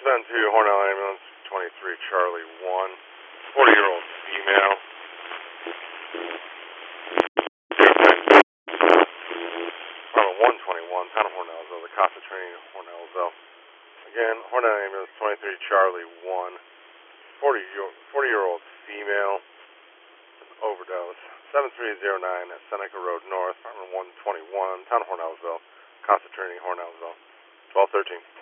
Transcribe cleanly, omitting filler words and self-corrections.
sent to Hornell Ambulance 23 Charlie 1, 40-year-old female. Department 121, Town of Hornellsville, the Casa Training Hornellsville. Again, Hornell Ambulance 23 Charlie 1, 40-year-old female, overdose. 7309 at Seneca Road North, Department 121, Town of Hornellsville, Casa Training Hornellsville. 1213.